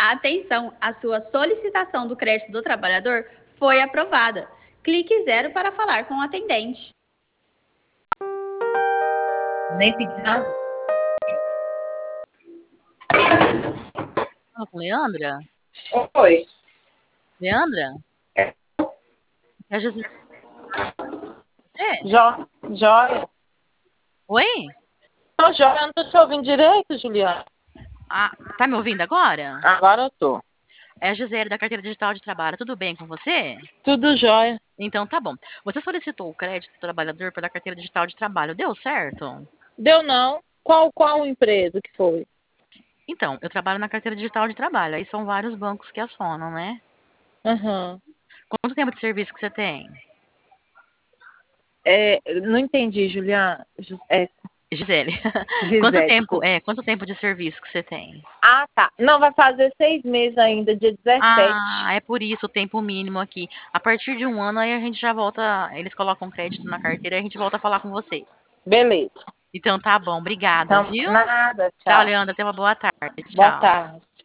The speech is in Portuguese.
Atenção, a sua solicitação do crédito do trabalhador foi aprovada. Clique 0 para falar com o atendente. Nem pedi nada. Fala com Leandra? Oi. Leandra? É a José. Joia. Oi? Tô joia, não tô te ouvindo direito, Juliana. Ah, tá me ouvindo agora? Agora eu tô. É a Gisele da Carteira Digital de Trabalho. Tudo bem com você? Tudo jóia. Então tá bom. Você solicitou o crédito do trabalhador pela Carteira Digital de Trabalho. Deu certo? Deu não? Qual empresa que foi? Então, eu trabalho na Carteira Digital de Trabalho. Aí são vários bancos que acionam, né? Uhum. Quanto tempo de serviço que você tem? Não entendi, Juliana. Gisele. Gisele. Quanto tempo de serviço que você tem? Ah, tá. Não, vai fazer 6 meses ainda, dia 17. Ah, é por isso o tempo mínimo aqui. A partir de 1 ano, aí a gente já volta, eles colocam crédito na carteira e a gente volta a falar com você. Beleza. Então tá bom, obrigada, Então, viu? nada, Tchau, tchau. Leandra, tenha uma boa tarde. Boa Tchau. tarde.